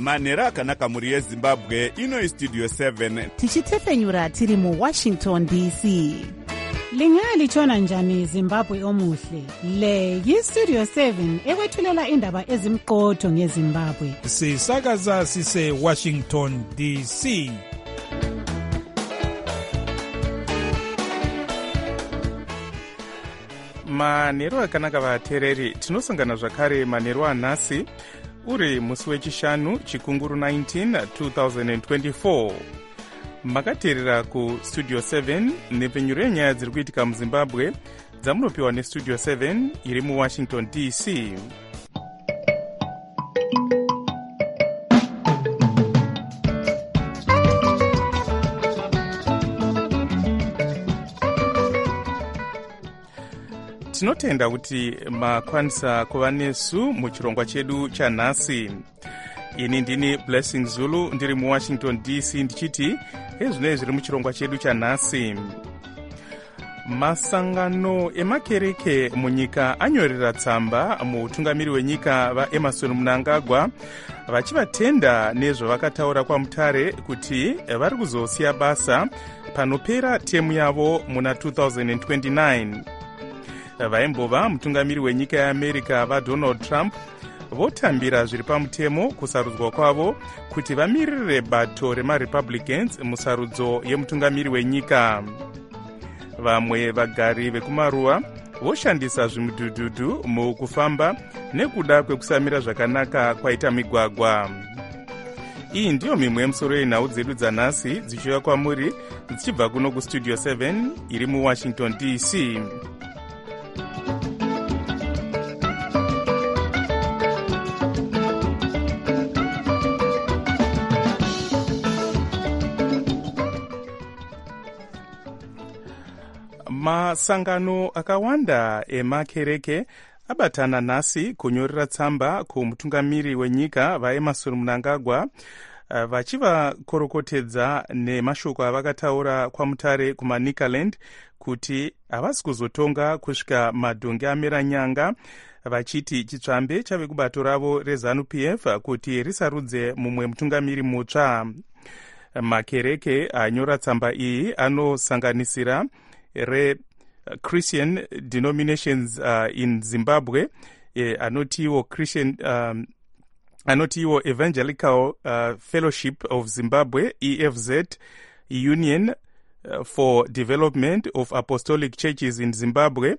manhero akanaka mhuri yezimbabwe. Ino istudio 7 tichitefenyura tiri muwashington dc. Lingalitshona njani Zimbabwe omuhle? Le yistudio 7 ekwethulela indaba ezimqotho ngeZimbabwe. Sisakaza sise Washington DC. Manhero akanaka vateereri, tinosangana zvakare manhero anhasi uri musi wechishanu chikunguru 19 2024. Makateerera kustudio 7 nepfenyuro yenyaya dziri kuitika muzimbabwe dzamunopiwa nestudio 7 iri muwashington dc. Tinotenda kuti makwanisa kuva nesu muchirongwa chedu chanhasi. Ini ndini Blessing Zulu ndiri muwashington dc ndichiti ezvinoi zviri muchirongwa chedu chanhasi. Masangano emakereke munyika anyorera tsamba muutungamiri wenyika vaEmmerson Mnangagwa vachivatenda nezvavakataura kwaMutare kuti vari kuzosiya basa panopera temu yavo muna 2029. Vaimbova mutungamiri wenyika yeAmerica vaDonald Trump votambira zviri pamutemo kusarudzwa kwavo kuti vamiririre bato remaRepublicans musarudzo yemutungamiri wenyika. Vamwe vagari vekumaruwa voshandisa zvimudhudhudhu mukufamba nekuda kwekusamira zvakanaka kwaita migwagwa. Iyi ndiyo mimwe yemusoro yenhau dzedu dzanhasi dzichiuya kwamuri dzichibva kuno kustudio 7 iri muwashington dc. Masangano akawanda emakereke abatana nhasi kunyorera tsamba kumutungamiri wenyika vaEmmerson Mnangagwa vachivakorokotedza nemashoko avakataura kwaMutare kumaNicaland kuti havasi kuzotonga kusvika madhongi amera nyanga, vachiti chitsvambe chave kubato ravo reZANU-PF kuti risarudze mumwe mutungamiri mutsva. Makereke anyora tsamba iyi anosanganisira Christian denominations in Zimbabwe, anotiwo Christian anotiwo Evangelical Fellowship of Zimbabwe EFZ, Union for Development of Apostolic Churches in Zimbabwe,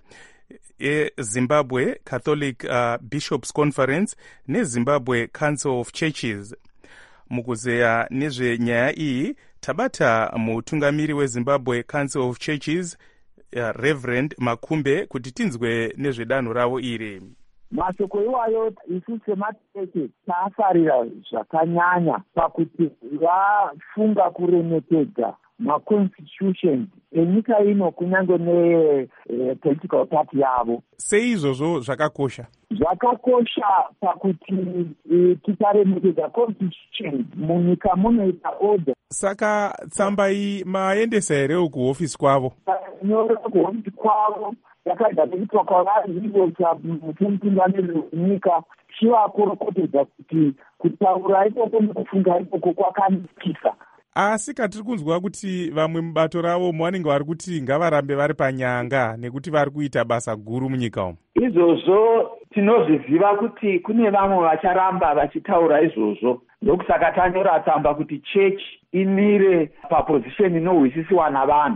Zimbabwe Catholic Bishops Conference neZimbabwe Council of Churches. Mukuzeya nezvenyaya iyi tabata mutungamiri weZimbabwe Council of Churches Reverend Makumbe kuti tinzwe nezvedanho ravo iri. Mashoko iwayo isu semakereke taafarira zvakanyanya pakuti vafunga kuremekedza maconstitutions enyika ino kunyange nepolitical party yavo. Sei izvozvo zvakakosha? Zvakakosha pakuti tikaremekedza constitution munyika munoita order. Saka tsamba iyi maendesa here kuhofisi kwavo? Nyora kuhofisi kwavo yakaita kuitwa kwavari ivo mutungamiri wenyika chivakorokotedza kuti kutaura ikoko nekufunga ikoko kwakanakisa. Asi katiri kunzwa kuti vamwe mubato ravo vanenge vari kuti ngavarambe vari panyanga nekuti vari kuita basa guru munyika umu. Izvozvo tinozviziva kuti kune vamwe vacharamba vachitaura izvozvo, ndokusaka tanyora tsamba kuti church imire papozisheni inohwisisiwa navanhu.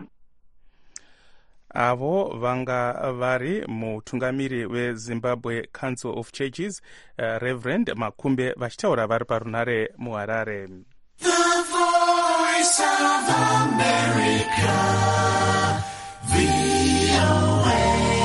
Avo vanga vari mutungamiri weZimbabwe Council of Churches Reverend Makumbe vachitaura vari parunare muHarare. The Voice of America, VOA.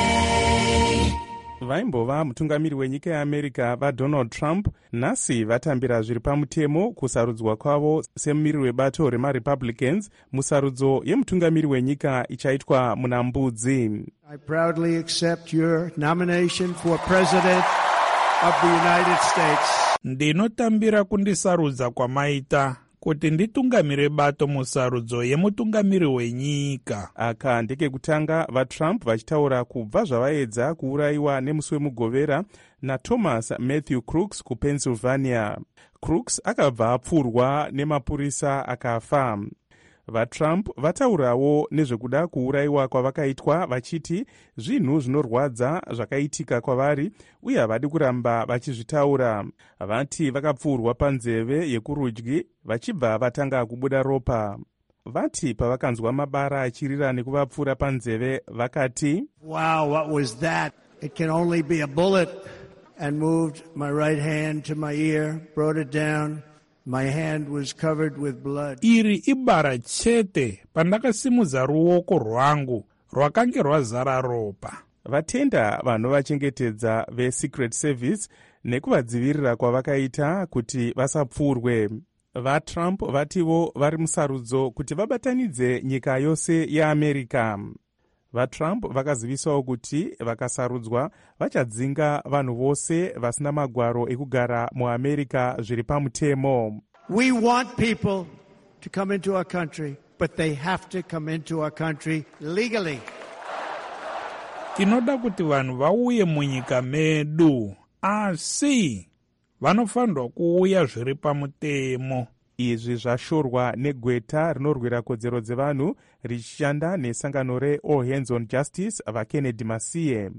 Vaimbova mutungamiri wenyika yeAmerica vaDonald Trump nhasi vatambira zviri pamutemo kusarudzwa kwavo semumiriri webato remaRepublicans musarudzo yemutungamiri wenyika ichaitwa muna Mbudzi. I proudly accept your nomination for President of the United States. Ndinotambira kundisarudza kwamaita kuti nditungamire bato musarudzo yemutungamiri wenyika. Aka ndekekutanga vaTrump vachitaura kubva zvavaedza kuurayiwa nemusi wemugovera naThomas Matthew Crooks kuPennsylvania. Crooks akabva apfurwa nemapurisa akafa. VaTrump vataurawo nezvekuda kuurayiwa kwavakaitwa vachiti zvinhu zvinorwadza zvakaitika kwavari uye havadi kuramba vachizvitaura. Vati vakapfurwa panzeve yekurudyi vachibva vatanga kubuda ropa. Vati pavakanzwa mabara achirira nekuvapfura panzeve vakati, "Wow, what was that? It can only be a bullet," and moved my right hand to my ear, brought it down. My hand was covered with blood. Iri ibara chete pandakasimudza ruoko rwangu rwakange rwazara ropa. Vatenda vanovachengetedza veSecret Service nekuvadzivirira kwavakaita kuti vasapfurwe. VaTrump vativo vari musarudzo kuti vabatanidze nyika yose yeAmerika. VaTrump vakazivisawo kuti vakasarudzwa vachadzinga vanhu vose vasina magwaro ekugara muAmerika zviri pamutemo. We want people to come into our country, but they have to come into our country legally. Tinoda kuti vanhu vauye munyika medu, asi vanofanirwa kuuya zviri pamutemo. Izvi zvashorwa negweta rinorwira kodzero dzevanhu richishanda nesangano reAll Hands on Justice vaKennedy Masiye.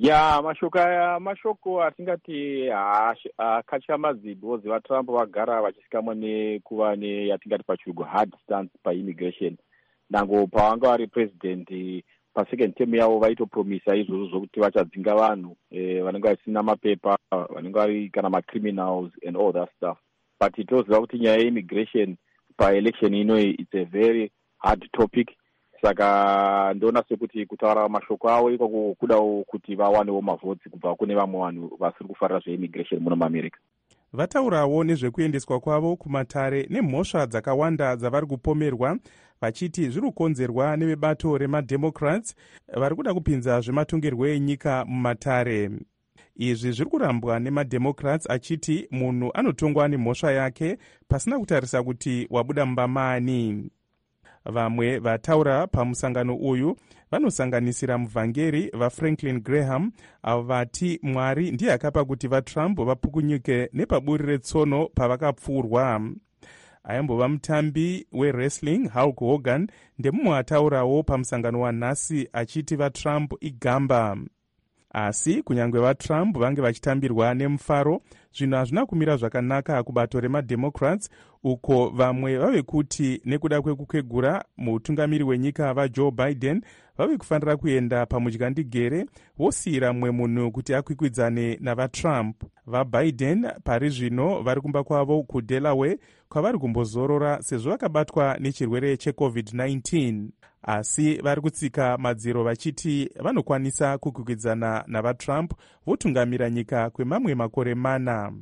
mashoko atingati akachamazi because vaTrump vagara vachisikama nekuva yatingati pachirungu hard stance paimmigration. Nango pavanga vari president pasecond term yavo vaitopromisa izvozvo zvokuti vachadzinga vanhu vanenge vasina mapepa, vanenge vari kana macriminals and all that stuff. But tinoziva kuti nyaya yeimmigration paelection inoyi it's a very hard topic. Saka ndona sekuti kutaura mashoko avo ikoko kudawo kuti vawanewo mavhotsi kubva kune vamwe vanhu vasiri kufarira zveimmigration muno muAmerica. Vataurawo nezvekuendeswa kwavo kumatare nemhosva dzakawanda dzavari kupomerwa vachiti zviri kukonzerwa nevebato remademocrats vari kuda kupinza zvematongerwo enyika mumatare. Izvi zviri kurambwa nemademocrats achiti munhu anotongwa nemhosva yake pasina kutarisa kuti wabuda mumba maani. Vamwe vataura pamusangano uyu vanosanganisira muvhangeri vaFranklin Graham avo vati Mwari ndiye akapa kuti vaTrump vapukunyuke nepaburi retsono pavakapfurwa. Aimbova mutambi wewrestling Hulk Hogan ndemumwe ataurawo pamusangano wanhasi achiti vaTrump igamba. Asi kunyange vaTrump vange vachitambirwa nemufaro, zvinhu hazvina kumira zvakanaka kubato remademocrats, uko vamwe vave kuti nekuda kwekukwegura mutungamiri wenyika vaJoe Biden vave kufanira kuenda pamudyandigere vosiyira mumwe munhu kuti akwikwidzane navaTrump. VaBiden pari zvino vari kumba kwavo kuDelaware kwavari kumbozorora sezvo vakabatwa nechirwere cheCovid-19. Asi vari kutsika madziro vachiti vanokwanisa kukwikwidzana navaTrump votungamira nyika kwemamwe makore mana.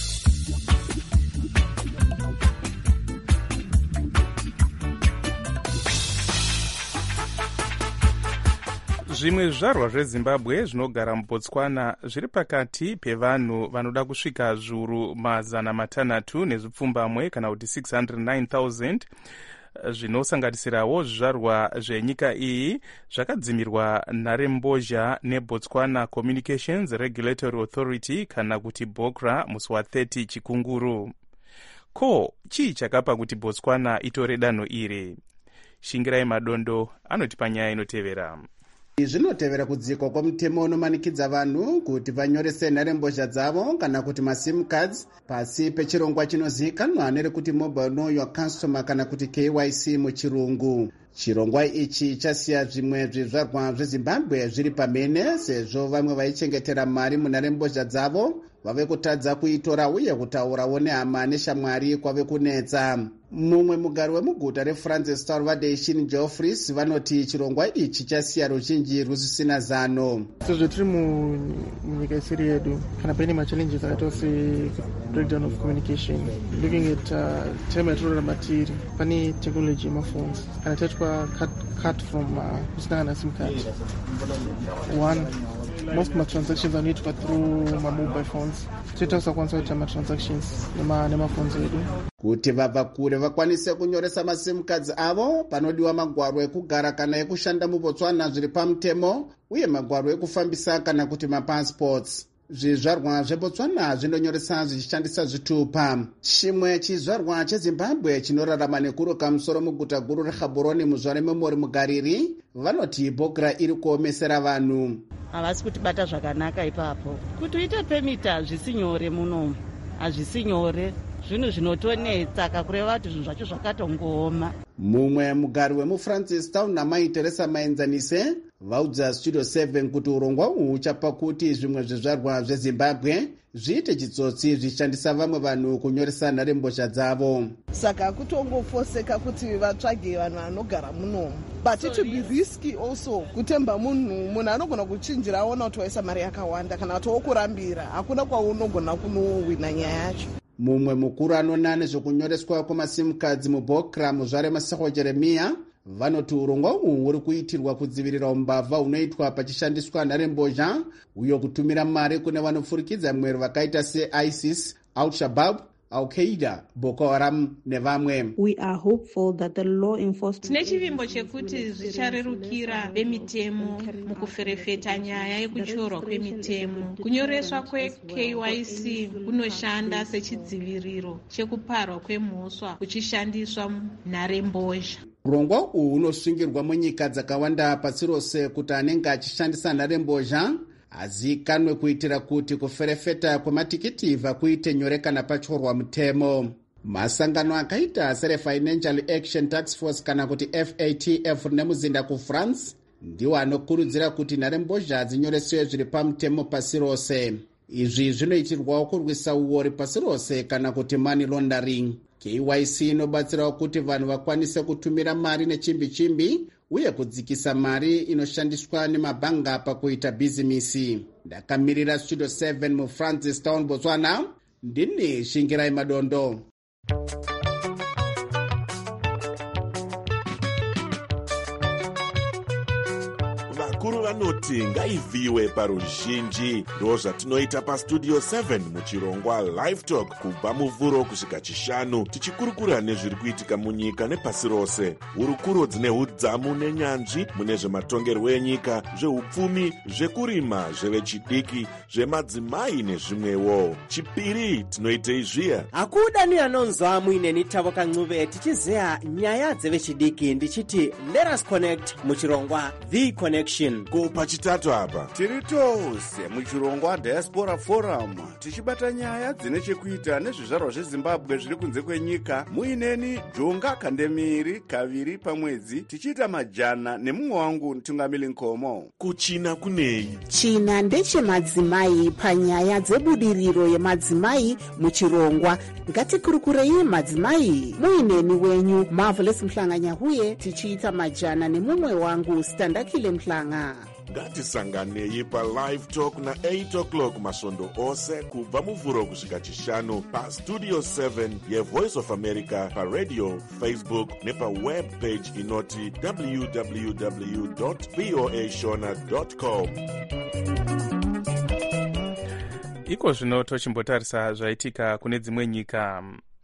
Zvimwe zvizvarwa zveZimbabwe zvinogara muBotswana zviri pakati pevanhu vanoda kusvika zviuru 600 nezvipfumbamwe kana kuti 609,000 zvinosanganisirawo zvizvarwa zvenyika iyi zvakadzimirwa nharembozha neBotswana Communications Regulatory Authority kana kuti BOCRA musi wa30 chikunguru. Ko, chii chakapa kuti Botswana itore danho iri? Shingirai Madondo anotipa nyaya inotevera. Zvinotevera kudzikwa kwamutemo unomanikidza vanhu kuti vanyorese nharembozha dzavo kana kuti masim cards pasi pechirongwa chinozivikanwa nerekuti mobile know your customer kana kuti KYC muchirungu. Chirongwa ichi chasiya zvimwe zvizvarwa zveZimbabwe zviri pamene sezvo vamwe vaichengetera mari munharembozha dzavo vave kutadza kuitora uye kutaurawo nehama neshamwari kwave kunetsa. Mumwe mugari wemuguta reFrancis Salvador Geoffreys vanoti chirongwa ichi chasiya ruzhinji rusisina zano. Sezvo tiri munyika isiri yedu kana paine machallenges akaita se-breakdown of communication, looking at time yatorarama tiri pane technology yemaphones kana taitwa cut from kusinangana sim card. One, most transactions anoitwa through mobile phones. Toita kusakwanisa kuita transactions nemaphones edu. Kuti vabva kure vakwanise kunyoresa masim cards avo panodiwa magwaro ekugara kana ekushanda muBotswana zviri pamutemo uye magwaro ekufambisa kana kuti mapassports. zvizvarwa zvebotswana zvinonyoresa zvichishandisa zvitupa. Chimwe chizvarwa chezimbabwe chinorarama nekuruka musoro muguta guru reGaborone muzvare memori mugariri vanoti bogra iri kuomesera vanhu. Havasi kutibata zvakanaka ipapo. Kuti uite pemita hazvisi nyore munomu. Hazvisi nyore. Zvinhu zvinotonetsa kakureva kuti zvinhu zvacho zvakatongooma. Mumwe mugari wemuFrancistown namai Teresa Maenzanise vaudza Studio 7 kuti urongwa uhu huchapa kuti zvimwe zvezvarwa zveZimbabwe zviite chitsotsi zvichishandisa vamwe vanhu kunyoresa nharembozha dzavo. Saka kutongofoseka kuti vatsvage vanhu vanogara munomu. But it will be risky also kutemba munhu anogona kuchinjira aona kuti waisa mari yakawanda kana kuti wokurambira hakuna kwaunogona kunowina nyaya yacho. Mumwe mukuru anona nezvokunyoreswa kwemasimukadzi mubokra muzvare Maseko Jeremia vanoti urongwa uhu huri kuitirwa kudzivirira umbavha hunoitwa pachishandiswa nharembozha uyo kutumira mari kune vanopfurikidza mwero vakaita seISIS, Al-Shabaab, Al-Qaeda, Boko Haram nevamwe. We are hopeful that the law enforcement tine chivimbo chekuti zvicharerukira vemitemo mukuferefeta nyaya yekuchorwa kwemitemo. Kunyoreswa kweKYC kunoshanda sechidziviriro chekuparwa kwemhosva kuchishandiswa nharembozha. Urongwa uhu hunosungirwa munyika dzakawanda pasi rose kuti anenge achishandisa nharembozha azikanwe kuitira kuti kuferefeta kwematikiti kuite nyore kana pachorwa mutemo. Masangano akaita seRefinancial Action Task Force kana kuti FATF nemuzinda kuFrance ndiwo anokurudzira kuti nharembozha dzinyoreswe zviri pamutemo pasi rose. Izvi zvinoitirwawo kurwisa uori pasi rose kana kuti money laundering. KYC inobatsirawo kuti vanhu vakwanise kutumira mari nechimbi-chimbi uye kudzikisa mari inoshandiswa nemabhanga pakuita bhizimisi. Ndakamirira Studio 7 muFrancistown, Botswana, ndini Shingirai Madondo. Vakuru vanoti ngaivhiwe paruzhinji. Ndo zvatinoita paStudio 7 muchirongwa Live Talk kubva muvhuro kusvika chishanu tichikurukura nezviri kuitika munyika nepasi rose. Hurukuro dzine udzamu nenyanzvi mune zvematongerwo enyika, zveupfumi, zvekurima, zvevechidiki, zvemadzimai nezvimwewo. Chipiri tinoitei zviya. Akuda ni anonzwa muineni Tavo Kanxuve tichizeya nyaya dzevechidiki ndichiti let us connect muchirongwa The Connection. Ko pachitatu apa tiri tose muchirongwa Diaspora Forum tichibata nyaya dzine chekuita nezvizvarwa zveZimbabwe zviri kunze kwenyika. Muineni Jonga Kandemiri kaviri pamwedzi tichiita majana nemumwe wangu Ntungamili Nkomo. Kuchina kunei? China ndechemadzimai panyaya dzebudiriro yemadzimai muchirongwa. Ngatikurukurei madzimai. Muineni wenyu Marvelous Mhlanganyahuye tichiita majana nemumwe wangu Standakile Mhlanga. Ngatisanganei paLive Talk na 8 o'clock masvondo ose kubva muvhuro kusvika chishanu paStudio 7 yeVoice of America paradio, Facebook nepaweb page inoti www.voashona.com. Iko zvino tochimbotarisa zvaitika kune dzimwe nyika.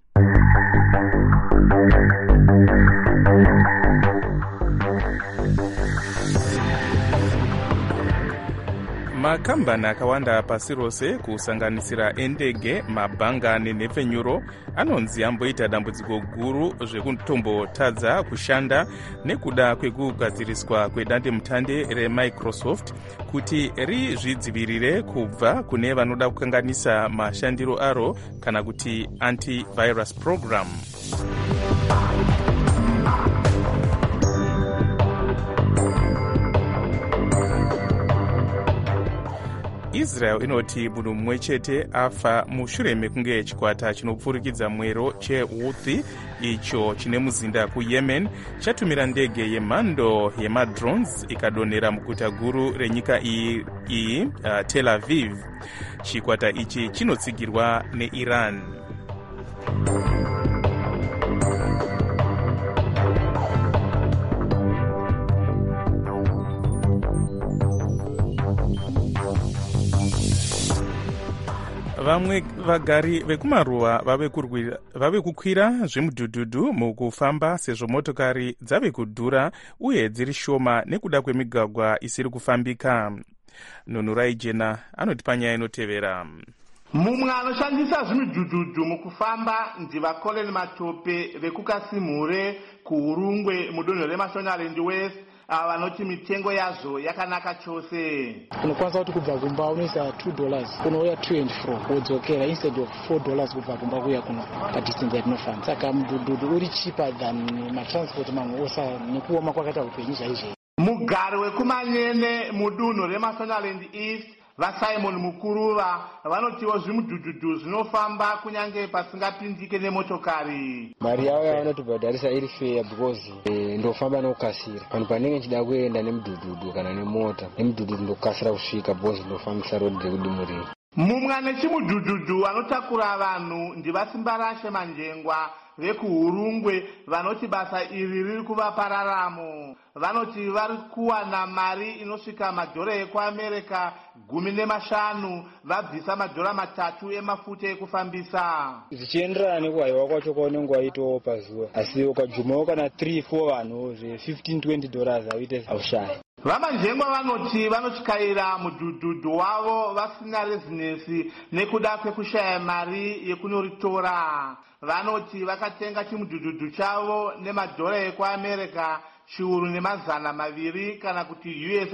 Makambani akawanda pasi rose kusanganisira endege, mabhanga nenhepfenyuro anonzi amboita dambudziko guru zvekutombotadza kushanda nekuda kwekugadziriswa kwedandemutande reMicrosoft kuti rizvidzivirire kubva kune vanoda kukanganisa mashandiro aro kana kuti antivirus program. Israel inoti munhu mumwe chete afa mushure mekunge chikwata chinopfurikidza mwero cheHouthi icho chine muzinda kuYemen chatumira ndege yemhando yemadrones ikadonhera muguta guru renyika iyi Tel Aviv. Chikwata ichi chinotsigirwa neIran. Vamwe vagari vekumaruwa vave kukwira zvemudhudhudhu mukufamba sezvo motokari dzave kudhura uye dziri shoma nekuda kwemigwagwa isiri kufambika. Nunurai Jena anoti panyaya inotevera. Mumwe anoshandisa zvimidhudhudhu mukufamba ndiva Colin Matope vekukasimhure kuurungwe mudunhu reMashonaland West, vanoti mitengo yazvo yakanaka chose. Unokwanisa kuti kubva kumba unoisa $2 kunouya 2 and 4 wodzokera instead of $4 kubva kumba kuya kuno padistance yatinofamba. Saka mudhudhudhu uri cheaper than matransport mamwe osa nekuoma kwakaita upenyu chaizvo. Mugari wekumanyene mudunhu reMashonaland East vaSimon Mukuruva vanotiwo zvimudhudhudhu zvinofamba kunyange pasingapindike nemotokari. Mari yavo yavanotibhadharisa iri fair because ndofamba nokukasira. Vanhu panenge nchida kuenda nemudhudhudhu kana nemota, nemudhudhudhu ndokukasira kusvika because ndofambisa rodhi rekudimurira. Mumwe nechimudhudhudhu anotakura vanhu ndivasimbarashe Manjengwa vekuhurungwe vanoti basa iri riri kuvapa raramo. Vanoti vari kuwana mari inosvika madhora ekuAmerica 15 vabvisa madhora 3 emafuta ekufambisa. Zvichienderana nekuhaiwa kwacho kwaunenge waitawo pazuva, asi ukajumawo kana 3-4 vanhu $15-20 avite aushaya. VaManjengwa vanoti vanosvikaira mudhudhudhu wavo vasina rezinesi nekuda kwekushaya mari yekunoritora. Vanoti vakatenga chimudhudhudhu chavo nemadhora ekuAmerica $200 kana kuti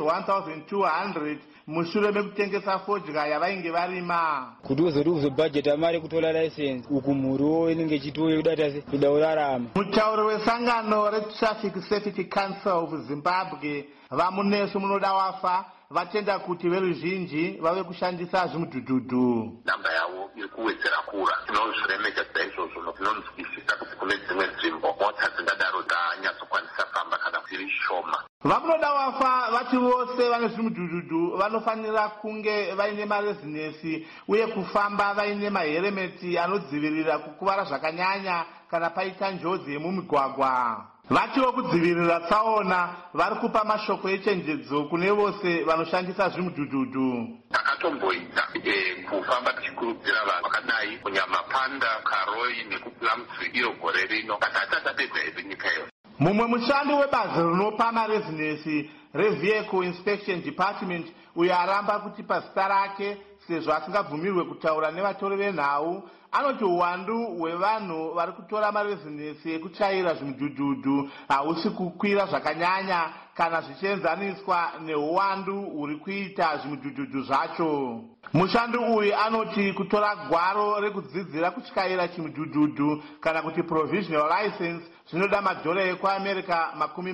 $1,200 mushure mekutengesa fodya yavainge varima. Kuti uzoti uzobhajeta mari kutola license uku mhuriwo inenge ichitoida urarama. Mutauri wesangano reTraffic Safety Council of Zimbabwe vamunesu munoda wafa vatenda kuti veruzhinji vave kushandisa zvimudhudhudhu. Namba yavo iri kuwedzera kura. Tinozviremekedza izvozvo, tinonzwisisa kuti kune dzimwe nzvimbo mota dzingadaro dzanyatsokwanisa famba kana dziri shoma. Vamunoda wafa vati vose vane zvimudhudhudhu vanofanira kunge vaine marezinesi uye kufamba vaine maheremeti anodzivirira kukuvara zvakanyanya kana paita njodzi yemumigwagwa. Vatiwo kudzivirira tsaona vari kupa mashoko echenjedzo kune vose vanoshandisa zvimudhudhudhu. Takatomboita kufamba tichikurudzira vanhu vakadai kuNyamapanda, Karoi nekuPlumtree iro gore rino kana hatatapedza idzo nyika yose. Mumwe mushandi webazi rinopa marezinesi reVehicle Inspection Department uyo aramba kuti pazita rake sezvo asingabvumirwe kutaura nevatori venhau, anoti uwandu hwevanhu vari kutora marezinesi ekuchaira zvimudhudhudhu hausi kukwira zvakanyanya kana zvichienzaniswa neuwandu huri kuita zvimudhudhudhu zvacho. Mushandi uyu anoti kutora gwaro rekudzidzira kutyaira chimudhudhudhu kana kuti provisional license zvinoda madhora ekuAmerica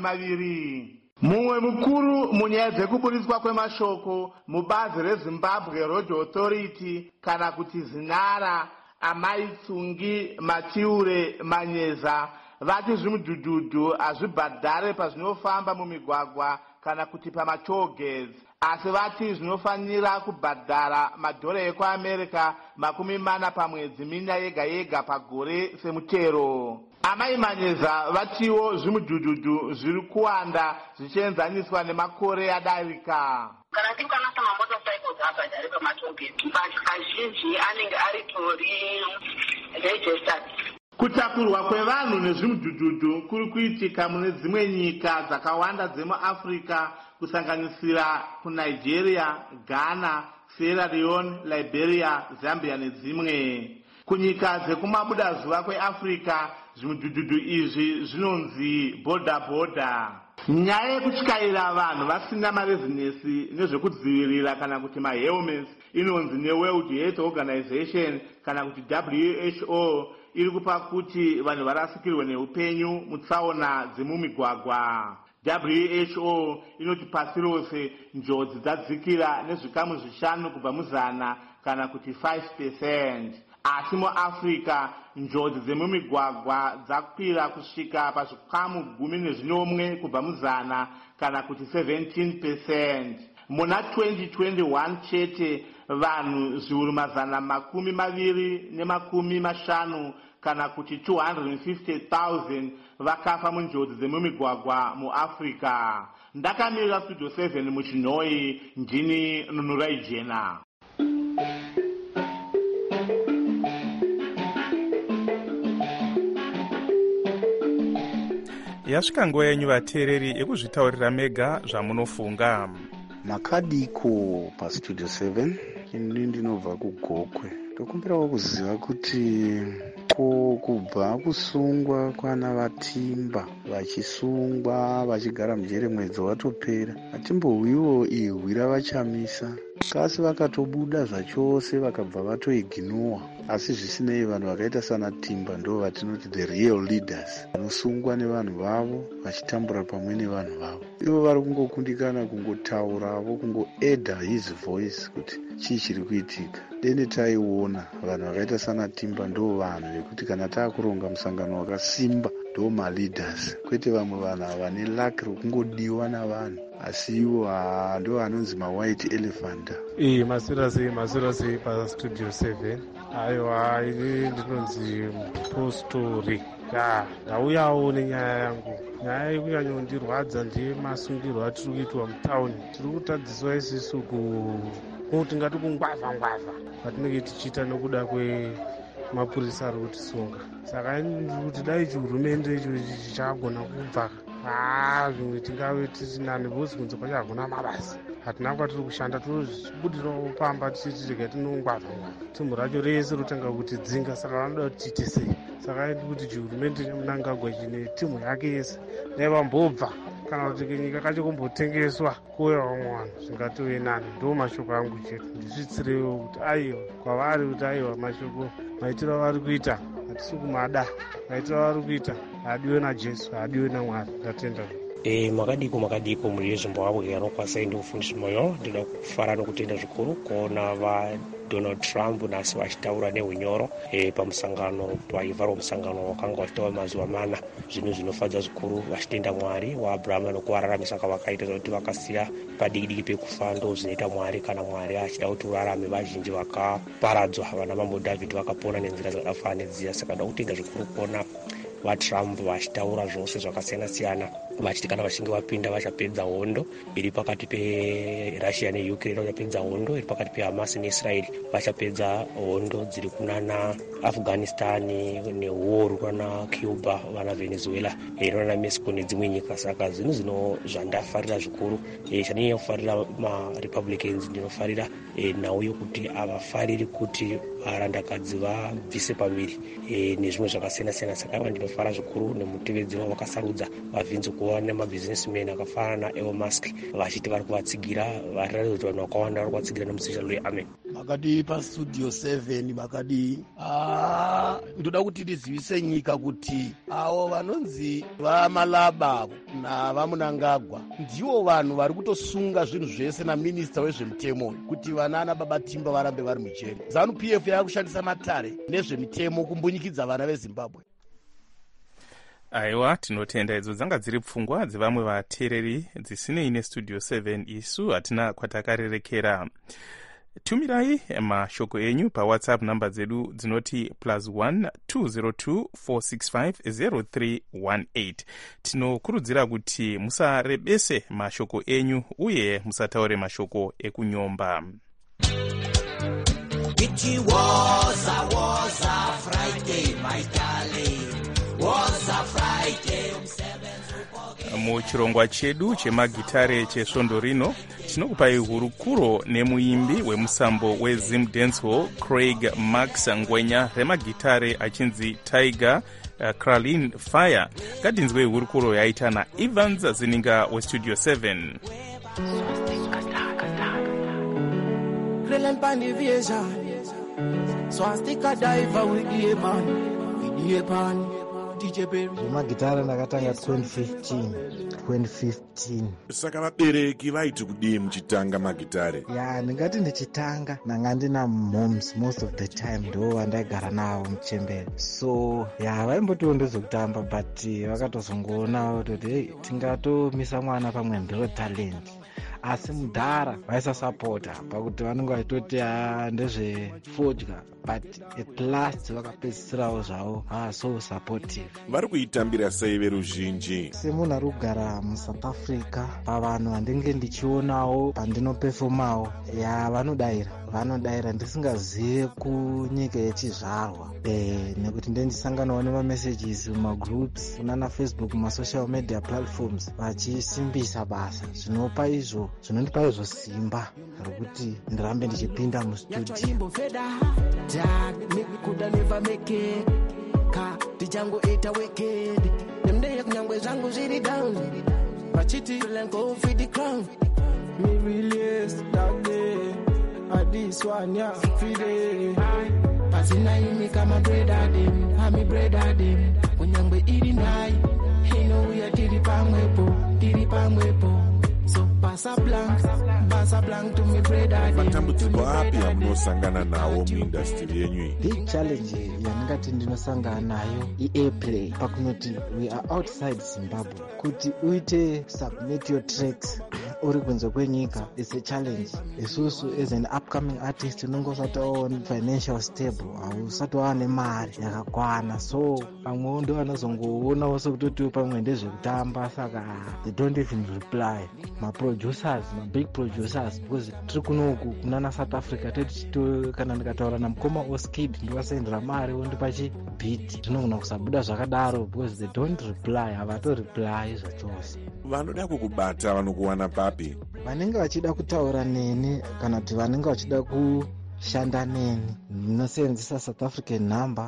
20. Mumwe mukuru munyaya dzekuburitswa kwemashoko mubazi reZimbabwe Road Authority kana kuti ZINARA, Amai Tsungi Matiure Manyeza vati zvimudhudhudhu hazvibhadhare pazvinofamba mumigwagwa kana kuti pamatoll gates, asi vati zvinofanira kubhadhara madhora ekuAmerica 40 pamwedzi mina yega yega pagore semutero. Amai Manyeza vatiwo zvimudhudhudhu zviri kuwanda zvichienzaniswa nemakore adarika. Kana tikanasa mamotorcycles abhadhare pamatoll gate, kazhinji anenge aritori registered. Kutakurwa kwevanhu nezvimudhudhudhu kuri kuitika mune dzimwe nyika dzakawanda dzemuAfrica kusanganisira kuNigeria, Ghana, Sierra Leone, Liberia, Zambia nedzimwe. Kunyika dzekumabudazuva kweAfrica zvimudhudhudhu izvi zvinonzi boda. Nyaya yekutyaira vanhu vasina marezinesi nezvekudzivirira kana kuti mahelmets inonzi neWorld Health Organization kana kuti WHO iri kupa kuti vanhu varasikirwe neupenyu mutsaona dzemumigwagwa. WHO inoti pasi rose njodzi dzadzikira nezvikamu 5 kubva muzana kana kuti 5%. Asi muAfrica njodzi dzemumigwagwa dzakwira kusvika pazvikamu 14 kubva muzana kana kuti 17%. Muna 2021 chete vanhu zviuru 250 kana kuti 250,000 vakafa munjodzi dzemumigwagwa muAfrica. Ndakamirira Studio 7 muChinoi, ndini Nunurai Jena. Yasvika nguva yenyu vateereri yekuzvitaurira mega zvamunofunga. Makadiko pastudio 7 ini ndinobva kugokwe. Ndokumbirawo kuziva kuti kubva kusungwa kwana Vatimba vachisungwa vachigara mujere mwedzi watopera, Vatimbowiwo ihwi ravachamisa kasi vakatobuda zvachose vakabva vatoiginowa. Asi zvisinei, vanhu vakaita sana Timba ndo vatinoti the real leaders, vanosungwa nevanhu vavo vachitambura pamwe nevanhu vavo. Ivo vari kungokundikana kungotauravo, kungoedha his voice kuti chii chiri kuitika. Dende taiona vanhu vakaita sana Timba ndo vanhu vekuti kana taakuronga musangano wakasimba ndo maleaders, kwete vamwe vanhu vane laki rokungodiwa navanhu, asi ivo ndo anonzi mawhite elephant. Masirasi pastudio 7. Aiwa, ini ndinonzi Postori. Ndauyawo nenyaya yangu. Nyaya yekunyanyondirwadza ndemasungirwo atiri kuitwa mutauni. Tiri kutadziswa isusu kuti ngati kungwavha patinenge tichiita nekuda kwemapurisa ari kutisunga. Saka kuti dai chihurumende icho chakagona kubva zvimwe tingave tisinani bhosi kunze kwacho hakuna mabasa. Hatina kwatiri kushanda, tozvibudirawo pamba tichitirega tinongwavha. Timhu racho rese rotanga kuti dzinga, saka vanoda kuti tiite sei. Saka kuti chihurumende cheMnangagwa chine timu yake yese dai vambobva, kana kuti kenyika kacho kumbotengeswa kuuya vamwe vanhu zvingatove nani. Ndo mashoko angu chete, ndizvitsirewo kuti aiwa kwavari, kuti aiwa mashoko maitiro avari kuita hatisi kumada, maitiro avari kuita haadiwe naJesu, haadiwe naMwari. Ndatenda. Makadiko muri yeZimbabwe anokwasai ndikufundisa moyo. Ndinoda kufara nokutenda zvikuru kuona Donald Trump nasi vachitaura neunyoro pamusangano paivhara musangano wakanga wachitaura mazuva mana. Zvinhu zvinofadza zvikuru, vachitenda Mwari waAbhurahama nokuwararamisa kwavakaita kuti vakasiya padiki pekufa ndo zvinoita Mwari. Kana Mwari achida kuti urarame, vazhinji vakaparadzwa, vana mambo Dhavhidhi vakapona nenzira dzakafanana nedziya. Saka ndoda kutenda zvikuru kuona vaTrump vachitaura zvose zvakasiyana-siyana, vachiti kana vachinge vapinda vachapedza hondo iri pakati peRussia neUkraine, vachapedza hondo iri pakati peHamas neIsrael, vachapedza hondo dziri kunana Afghanistan newar kunana Cuba, vana Venezuela, nana Mexico nedzimwe nyika. Saka zvinhu zvandafarira zvikuru, chandinonyanya kufarira maRepublicans, ndinofarira nhau yokuti havafariri kuti varandakadzi vabvise pamiri nezvimwe zvakasiyana-siyana. Saka ndinofara zvikuru nemutevedzi wavo vakasarudza vabvinzi kuva nemabhizinesimeni akafanana naElon Musk vachiti vari kuvatsigira, variratidza kuti vanhu vakawanda vari kuvatsigira nemusishalo weAmen. Makadi pastudio 7 makadi ndoda kuti ndizivise nyika kuti avo vanonzi vaMalaba navaMnangagwa ndivo vanhu vari kutosunga zvinhu zvese naminista wezvemutemo kuti vanana Baba Timba varambe vari mujeri. ZANU-PF yakushandisa matare nezvemitemo kumbunyikidza vana veZimbabwe. Aiwa, tinotenda idzo dzanga dziri pfungwa dzevamwe vateereri dzisinei nestudio 7. Isu hatina kwatakarerekera. Tumirai mashoko enyu paWhatsApp namba dzedu dzinoti +1 202 465 0318. Tinokurudzira kuti musarebese mashoko enyu uye musataure mashoko ekunyomba. It was a Friday, my darling. Was a Friday. Muchirongwa chedu chemagitare chesvondo rino tinokupai hurukuro nemuimbi wemusambo weZim Dancehall Craig Max Ngwenya remagitare achinzi Tiger Kralin Fire. Gadinzwe hurukuro yaita naEvans Zininga westudio 7. Kralin Pandivision Swastika diver with the pan. Zvemagitara ndakatanga 2015. Saka vabereki vaiti kudii muchitanga magitare? Ndingati ndichitanga ndanga ndina moms most of the time ndo vandaigara navo muchembere, so vaimbotiwo ndozokutamba, but vakatozongoona kuti tingatomisa mwana pamwe ndiro talent. Asi mudhara vaisasapota pakuti vanenge vaitoti ndezvefodya, but at last vakapedzisirawo zvavo so supportive. Vari kuitambira sei veruzhinji? Semunhu ari kugara muSouth Africa, pavanhu vandinge ndichionawo pandinopefomawo, vanodaira vanodaira ndisingazive kunyika yechizvarwa nekuti ndendisanganawo nemamessages mumagroups kunana Facebook, masocial media platforms vachisimbisa basa zvinopa izvo zvinondipa izvo simba rokuti ndirambe ndichipinda mustudio. Jango ita wicked them day kunyangwe zangu ziri down machiti lengo for the crown me release that day at this one ya free pasina imi kama brother dem ami brother dem kunyangwe iri nai hino ya tiri pamwepo so pasa blank to me brother dem. Matambudziko api amunosangana nawo muindustry yenyu? Big challenge yaningati ndinosangana nayo iAirplay pakunoti we are outside Zimbabwe. Kuti uite submit your tracks uri kunze kwenyika is a challenge. Isusu as an upcoming artist unonge usati on financial stable, hausati wane mari yakakwana, so pamwe ndo vanozongoona wose kutoti pamwe ndezvekutamba, saka they don't even reply. Maproducers, big producers, because tiri kunoku kunana South Africa teti kana ndikataura namukoma Oskid ndiwasendera mari wondipa chibhiti zvinogona kusabuda zvakadaro because they don't reply, havatoreply zvachose. Vanoda kukubata vanokuwana papi? Vanenge vachida kutaura neni kana kuti vanenge vachida kushanda neni ndinosenzesa South African number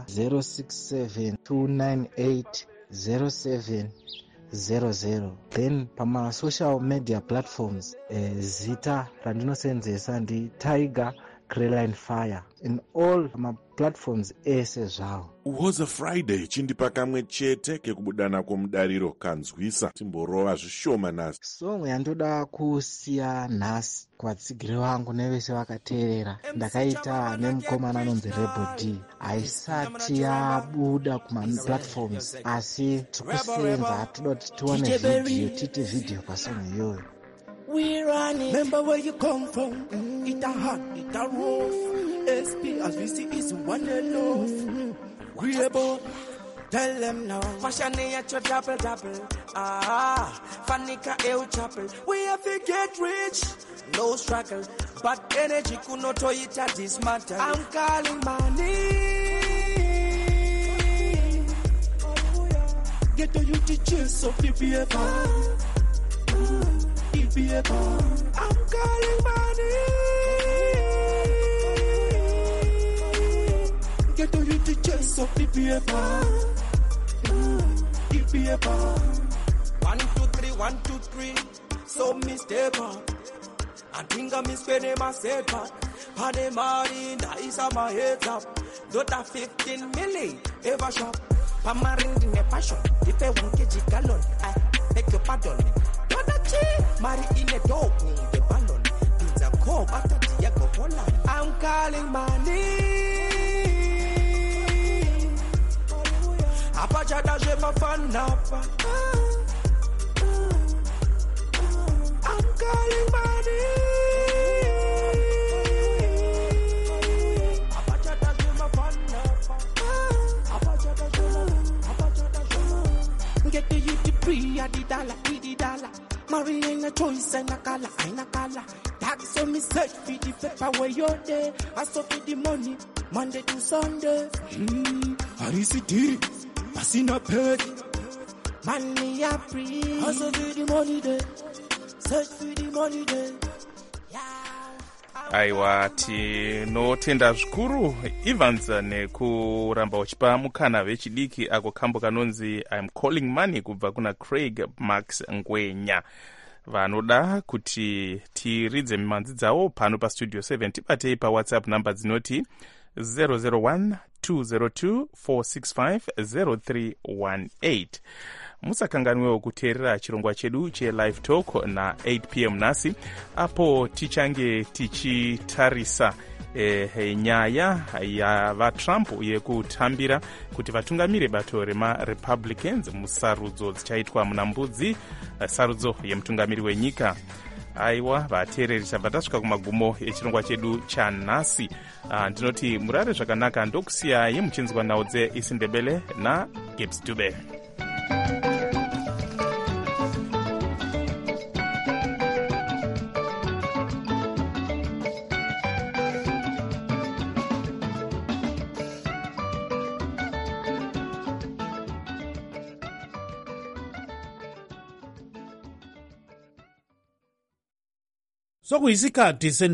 0672980700. Then pama social media platforms zita randinosenzesa ndi Tiger Creline Fire in all my platforms ese zvawo. Woza Friday chindipa kamwe chete kekubudana kwomudariro kanzwisa timborova zvishoma nhasi. Song yandoda kusiya nhasi kuvatsigiri vangu nevese vakateerera ndakaita nemukomana anonzi Rebel D. Haisati yabuda kumaplatforms asi tikusenza hatoda kuti tione video, tiite video pasong iyoyo. We running. Remember where you come from. It a hot, it a rough. SP as we see is one enough. We about tell them now. Fashion at your double. Fanika El Chapel. We have to get rich. No struggle. But energy could not toy it at this matter. I'm calling money. Get to you teachers of the paper. I'm calling money. Get to you to chase up the paper. The paper. 1, 2, 3, 1, 2, 3. So me step up. I think I'm spending my set back. Pane money, that is on my head up. Dota 15 million, ever shop. Pamaring in a passion. If I 1 kg gallon, I beg your pardon. Mari in a dog, the ballon. Pizza coke after Diego Holland. I'm calling money. Apachada je mafanapa. I'm calling money. Apachada je mafanapa. Apachada je. Get the UTP at the dollar. Marry ain't a choice and a color, ain't a color. Tax on me search for the paper where you're there. I saw for the money, Monday to Sunday. I see passing up head. Money I free. I saw for the money there. Search for the money there. Aiwa, tinotenda zvikuru Evans nekuramba uchipa mukana vechidiki ako kambo kanonzi I'm calling money kubva kuna Craig Max Ngwenya. Vanoda kuti tiridze mimanzi dzavo pano pa Studio 7 tibatei pa WhatsApp number dzinoti 001-202-465-0318. Musakanganwewo kuteerera chirongwa chedu che-Live Talk na 8 p.m. nasi, apo tichange tichitarisa nyaya yavaTrump yekutambira kuti vatungamire bato rema-Republicans musarudzo dzichaitwa muna Mbudzi, sarudzo yemutungamiri wenyika. Aiwa, vateereri tabva tasvika kumagumo echirongwa chedu chanhasi. Ndinoti murare zvakanaka, ndokusiyai muchinzwa nhau dzeIsindebele naGibbs Dube. sokuyisikhathi